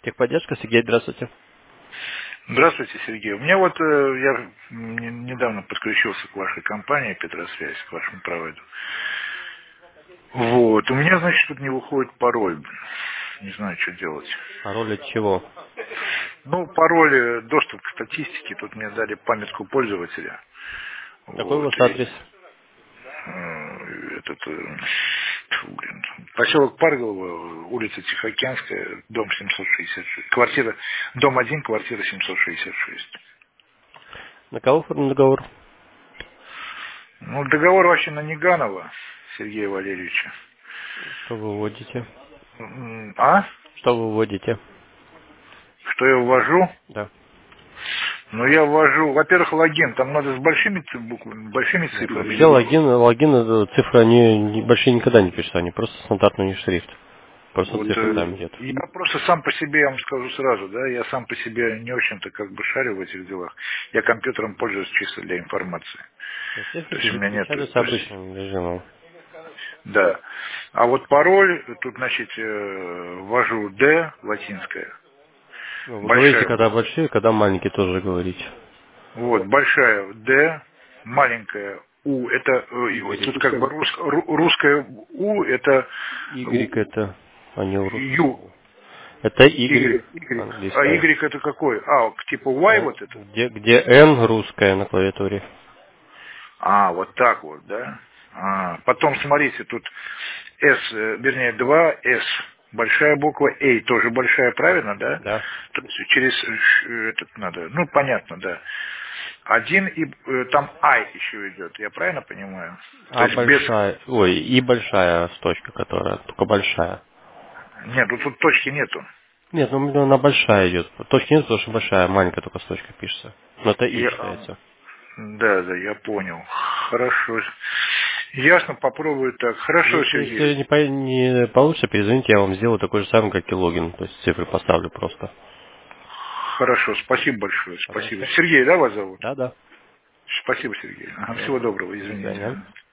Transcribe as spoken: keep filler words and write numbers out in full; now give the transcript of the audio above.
Техподдержка, Сергей, здравствуйте. Здравствуйте, Сергей. У меня вот, э, я не- недавно подключился к вашей компании Петросвязь, к вашему провайдеру. Вот, у меня, значит, тут не выходит пароль. Не знаю, что делать. Пароль от чего? Ну, пароль, э, доступ к статистике, тут мне дали памятку пользователя. Какой у Вот, вас и, адрес? э, этот, э, тьфу, блин, поселок Парголово, улица Тихоокеанская, дом семьсот шестьдесят шесть, квартира, дом один, квартира семьсот шестьдесят шесть. На кого оформлен договор? Ну, договор вообще на Неганова Сергея Валерьевича. Что вы вводите? М, А? Что вы вводите? Что я ввожу? Да. Ну, я ввожу, во-первых, логин. Там надо с большими ц- буквами, большими Нет, цифрами или вообще буквами. логин, логин это цифры, они не- большие никогда не пишутся, они просто стандартный шрифт. Просто Вот цифры э, там идет. я просто сам по себе, я вам скажу сразу, да, я сам по себе не очень-то как бы шарю в этих делах. Я компьютером пользуюсь чисто для информации. Нет, цифры То есть у пи- меня нет, печатаются то есть, обычным режимом. да. А вот пароль, тут, значит, э, ввожу D, латинская, Ну, вы говорите, большая когда буква. большие, когда маленькие тоже говорите. Вот, большая D, маленькая У, это, э, Y. тут как бы рус- ру- русская У, это Y у- это, а не у русского. Ю, Это Y, Y, Y. А английское. Y это какой? А, типа Y Э, вот это? Где, где N русская на клавиатуре. А, вот так вот, да? А, потом, смотрите, тут S, э, вернее, два S, большая буква A, тоже большая, правильно, да? Да. То есть через э, ш- э, этот надо, ну, понятно, да. Один и э, там I еще идет, я правильно понимаю? То А есть без... большая, ой, и большая точка, которая, только большая. Нет, тут, тут точки нету. Нет, ну у меня она большая идет. Точки нет, потому что большая, маленькая только с точкой пишется. Но это и Я, а, считается. да, да, я понял. Хорошо. Ясно, попробую так. Хорошо, Если, Сергей. если не, по- не получится, перезвоните, я вам сделаю такой же самый, как и логин. То есть цифры поставлю просто. Хорошо, спасибо большое, спасибо. Пожалуйста. Сергей, да, вас зовут? Да, да. Спасибо, Сергей. Ага, Все. всего доброго, До извините. свидания. Ага.